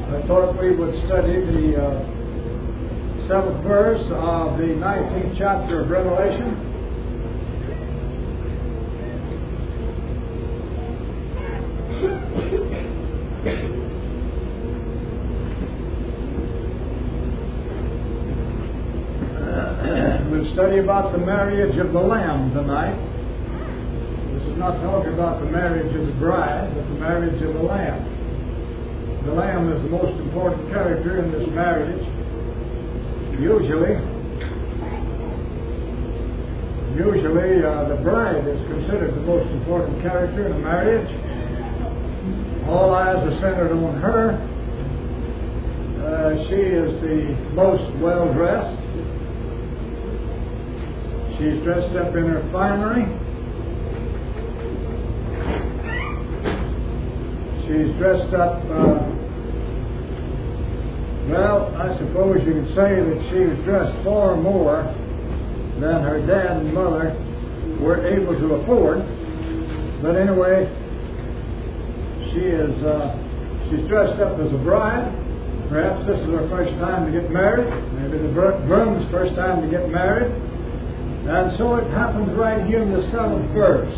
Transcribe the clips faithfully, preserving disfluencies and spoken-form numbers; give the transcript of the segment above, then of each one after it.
I thought we would study the uh, seventh verse of the nineteenth chapter of Revelation. Uh, we'll study about the marriage of the Lamb tonight. This is not talking about the marriage of the bride, but the marriage of the Lamb. The Lamb is the most important character in this marriage. Usually, usually uh, the bride is considered the most important character in a marriage. All eyes are centered on her. Uh, she is the most well-dressed. She's dressed up in her finery. She's dressed up, uh, well, I suppose you could say that she was dressed far more than her dad and mother were able to afford. But anyway, she is, uh, she's dressed up as a bride. Perhaps this is her first time to get married. Maybe the groom's first time to get married. And so it happens right here in the seventh verse.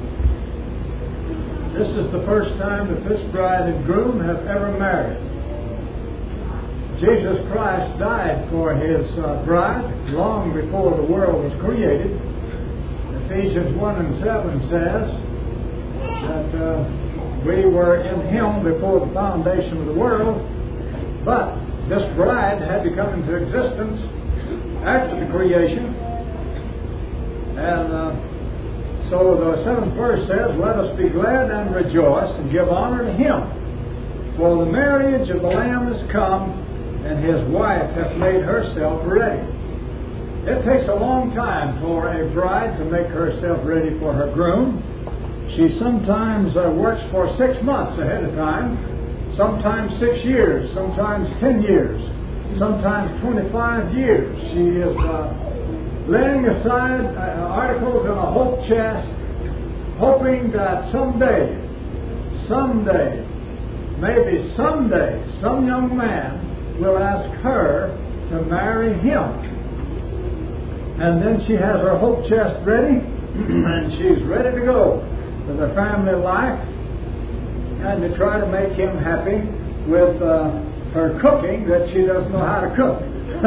This is the first time that this bride and groom have ever married. Jesus Christ died for His uh, bride long before the world was created. Ephesians one and seven says that uh, we were in Him before the foundation of the world, but this bride had to come into existence after the creation. And uh, So the seventh verse says, "Let us be glad and rejoice and give honor to Him. For the marriage of the Lamb is come, and His wife hath made herself ready." It takes a long time for a bride to make herself ready for her groom. She sometimes uh, works for six months ahead of time, sometimes six years, sometimes ten years, sometimes twenty-five years. She is Uh, laying aside uh, articles in a hope chest, hoping that someday, someday, maybe someday, some young man will ask her to marry him. And then she has her hope chest ready, and she's ready to go with her family life and to try to make him happy with uh, her cooking that she doesn't know how to cook.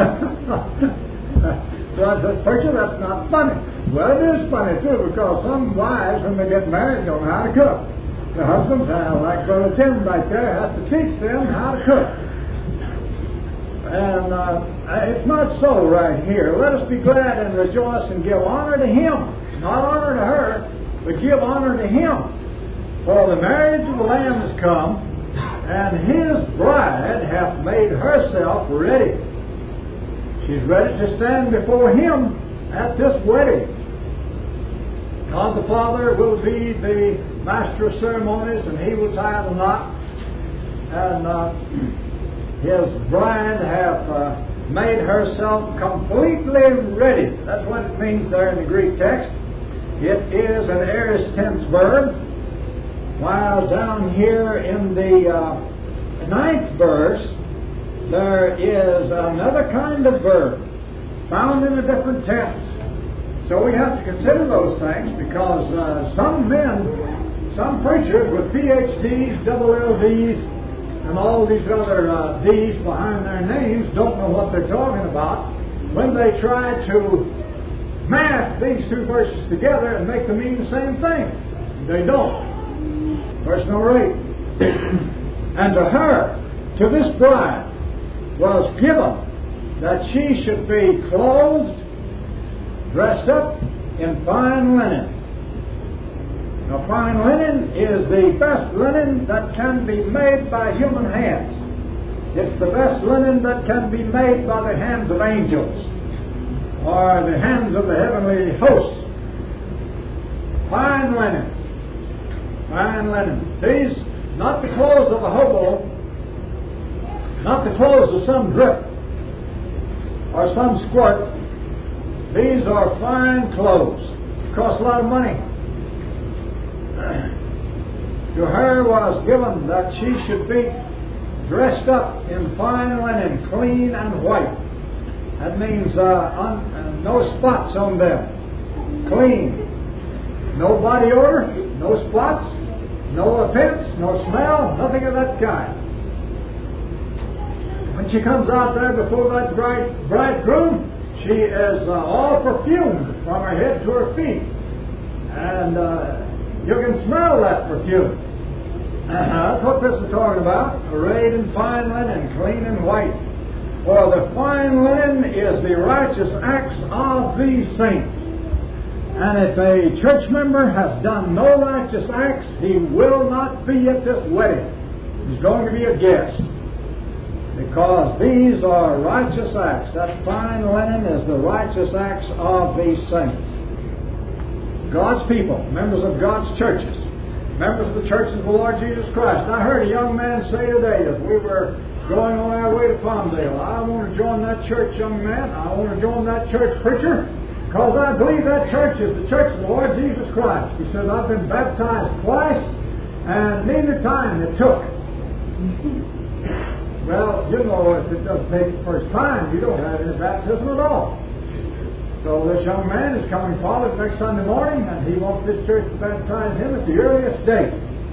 So I said, "Preacher, that's not funny." Well, it is funny, too, because some wives, when they get married, don't know how to cook. The husbands, uh, like Brother Tim right there, has to teach them how to cook. And uh, it's not so right here. Let us be glad and rejoice and give honor to Him. Not honor to her, but give honor to Him. For the marriage of the Lamb is come, and His bride hath made herself ready. She's ready to stand before Him at this wedding. God the Father will be the master of ceremonies, and He will tie the knot. And uh, His bride hath uh, made herself completely ready. That's what it means there in the Greek text. It is an aorist tense verb. While down here in the uh, ninth verse, there is another kind of verb found in a different tense. So we have to consider those things, because uh, some men, some preachers with P H Ds, double L Ds, and all these other uh, Ds behind their names don't know what they're talking about when they try to mash these two verses together and make them mean the same thing. They don't. Verse number eight. "And to her, to this bride, was given that she should be clothed, dressed up in fine linen." Now, fine linen is the best linen that can be made by human hands. It's the best linen that can be made by the hands of angels or the hands of the heavenly hosts. Fine linen. Fine linen. These, not the clothes of a hobo, not the clothes of some drip or some squirt. These are fine clothes. Cost a lot of money. To her was given that she should be dressed up in fine linen, clean and white. That means uh, un, uh, no spots on them. Clean. No body odor, no spots, no offense, no smell, nothing of that kind. When she comes out there before that bride, bridegroom, she is uh, all perfumed from her head to her feet. And uh, you can smell that perfume. Uh, that's what this is talking about. Arrayed in fine linen, clean and white. For the fine linen is the righteous acts of these saints. And if a church member has done no righteous acts, he will not be at this wedding. He's going to be a guest. Because these are righteous acts. That fine linen is the righteous acts of these saints. God's people, members of God's churches, members of the churches of the Lord Jesus Christ. I heard a young man say today as we were going on our way to Palmdale, I want to join that church, young man. I want to join that church, preacher. Because I believe that church is the church of the Lord Jesus Christ. He said, I've been baptized twice, and neither time it took. Well, you know, if it doesn't take the first time, you don't have any baptism at all. So this young man is coming forward next Sunday morning, and he wants this church to baptize him at the earliest date.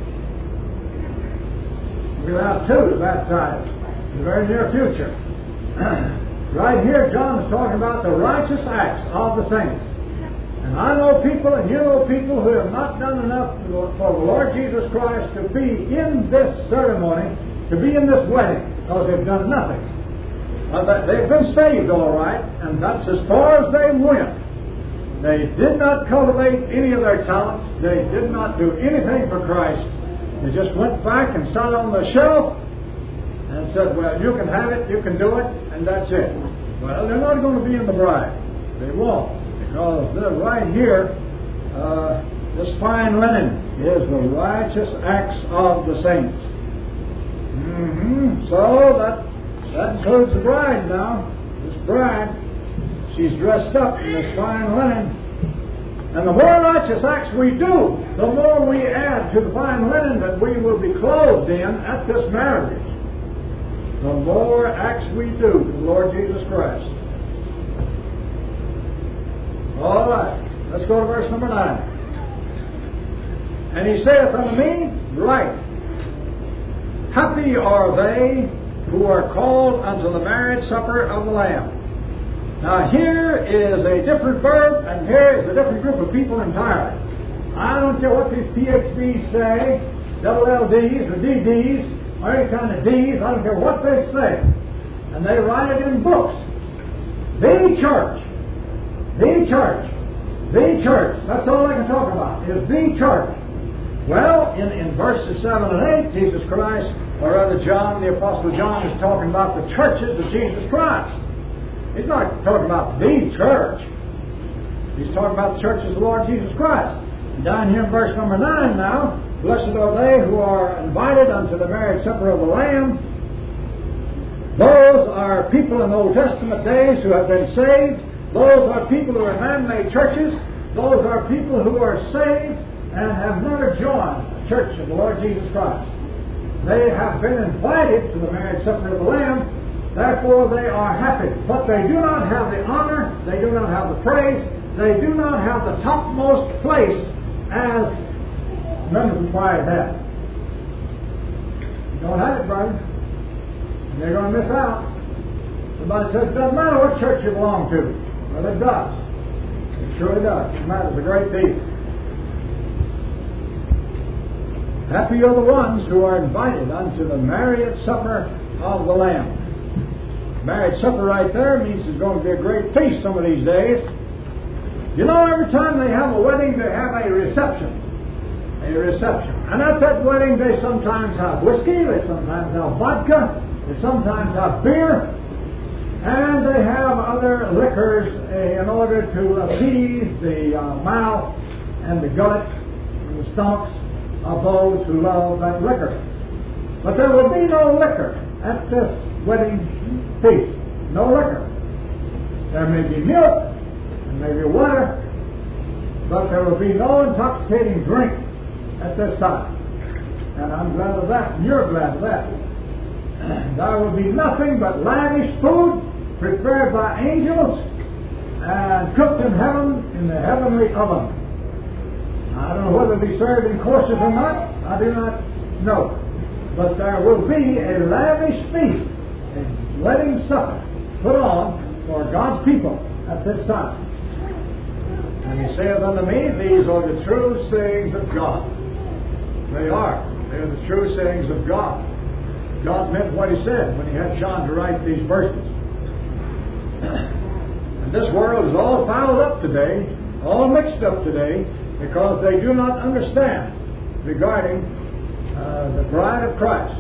We'll have two to baptize in the very near future. Right here, John is talking about the righteous acts of the saints. And I know people, and you know people, who have not done enough for the Lord Jesus Christ to be in this ceremony, to be in this wedding, because they've done nothing. Well, they've been saved, all right, and that's as far as they went. They did not cultivate any of their talents. They did not do anything for Christ. They just went back and sat on the shelf and said, well, you can have it, you can do it, and that's it. Well, they're not going to be in the bride. They won't, because they're right here. Uh, this fine linen is the righteous acts of the saints. Mm-hmm. So that that includes the bride now. This bride, she's dressed up in this fine linen. And the more righteous acts we do, the more we add to the fine linen that we will be clothed in at this marriage. The more acts we do to the Lord Jesus Christ. All right, let's go to verse number nine. And he saith unto me, Right, happy are they who are called unto the marriage supper of the Lamb. Now here is a different verb, and here is a different group of people entirely. I don't care what these P H Ds say, double L Ds or D Ds, or any kind of D's, I don't care what they say. And they write it in books. The church, the church, the church, that's all I can talk about, is the church. Well, in, in verses seven and eight, Jesus Christ, or rather John, the Apostle John, is talking about the churches of Jesus Christ. He's not talking about the church. He's talking about the churches of the Lord Jesus Christ. And down here in verse number nine now, blessed are they who are invited unto the marriage supper of the Lamb. Those are people in the Old Testament days who have been saved. Those are people who are man-made churches. Those are people who are saved and have never joined the church of the Lord Jesus Christ. They have been invited to the marriage supper of the Lamb. Therefore they are happy. But they do not have the honor. They do not have the praise. They do not have the topmost place as members of the choir have. You don't have it, brother. And they're going to miss out. Somebody says, it doesn't matter what church you belong to. Well, it does. It surely does. It matters a great deal. Happy are the ones who are invited unto the marriage supper of the Lamb. Marriage supper right there means there's going to be a great feast some of these days. You know, every time they have a wedding, they have a reception. A reception. And at that wedding, they sometimes have whiskey, they sometimes have vodka, they sometimes have beer, and they have other liquors in order to appease the uh, mouth and the gut and the stomachs of those who love that liquor. But there will be no liquor at this wedding feast. No liquor. There may be milk, there may be water, but there will be no intoxicating drink at this time. And I'm glad of that, and you're glad of that. there will be nothing but lavish food prepared by angels and cooked in heaven in the heavenly oven. I don't know whether it'll be served in courses or not. I do not know. But there will be a lavish feast, a wedding supper put on for God's people at this time. And he saith unto me, these are the true sayings of God. They are. They are the true sayings of God. God meant what he said when he had John to write these verses. And this world is all fouled up today, all mixed up today, because they do not understand regarding uh, the bride of Christ.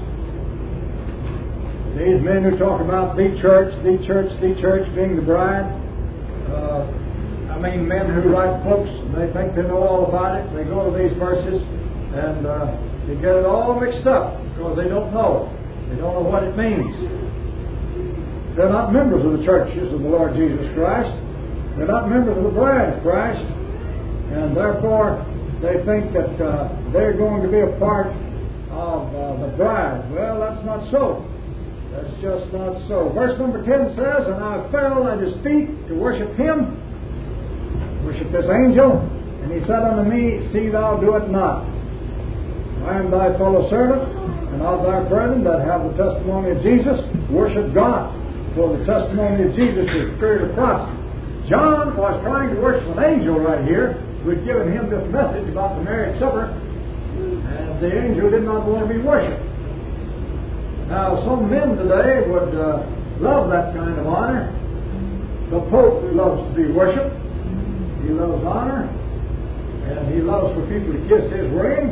These men who talk about the church, the church, the church being the bride, uh, I mean men who write books, and they think they know all about it. They go to these verses and uh, they get it all mixed up because they don't know. They don't know what it means. They're not members of the churches of the Lord Jesus Christ. They're not members of the bride of Christ. And therefore, they think that uh, they're going to be a part of uh, the bride. Well, that's not so. That's just not so. Verse number ten says, and I fell at his feet to worship him, worship this angel, and he said unto me, see thou do it not. I am thy fellow servant, and of thy brethren that have the testimony of Jesus, worship God. For the testimony of Jesus is the spirit of prophecy. John was trying to worship an angel right here who had given him this message about the marriage supper, and the angel did not want to be worshipped. Now, some men today would uh, love that kind of honor. The Pope loves to be worshipped. He loves honor, and he loves for people to kiss his ring.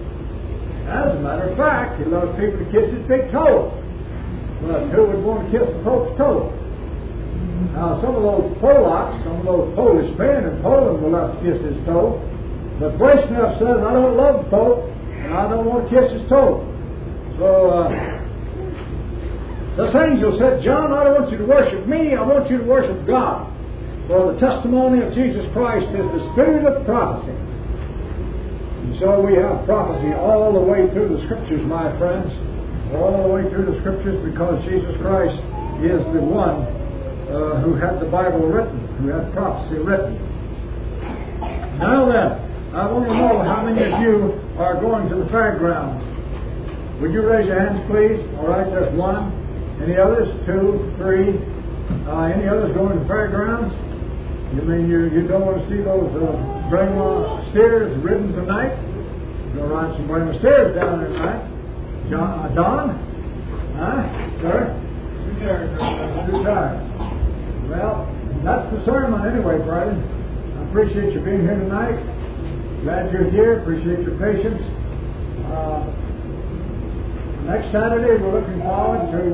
As a matter of fact, he loves people to kiss his big toe. But who would want to kiss the Pope's toe? Now, some of those Polacks, some of those Polish men in Poland will love to kiss his toe. But Brezhnev says, I don't love the Pope, and I don't want to kiss his toe. So, uh, this angel said, John, I don't want you to worship me, I want you to worship God. For the testimony of Jesus Christ is the spirit of prophecy. And so we have prophecy all the way through the Scriptures, my friends. All the way through the Scriptures, because Jesus Christ is the one uh, who had the Bible written, who had prophecy written. Now then, I want to know how many of you are going to the fairgrounds. Would you raise your hands, please? All right, there's one. Any others? Two, three. Uh, any others going to the fairgrounds? You mean you, you don't want to see those uh, Brahma steers ridden tonight? You're going to ride some Brahma steers down there tonight. John, uh, Don? Huh? Sir? Retired. Retired. Well, that's the sermon anyway, brethren. I appreciate you being here tonight. Glad you're here. Appreciate your patience. Uh, next Saturday, we're looking forward to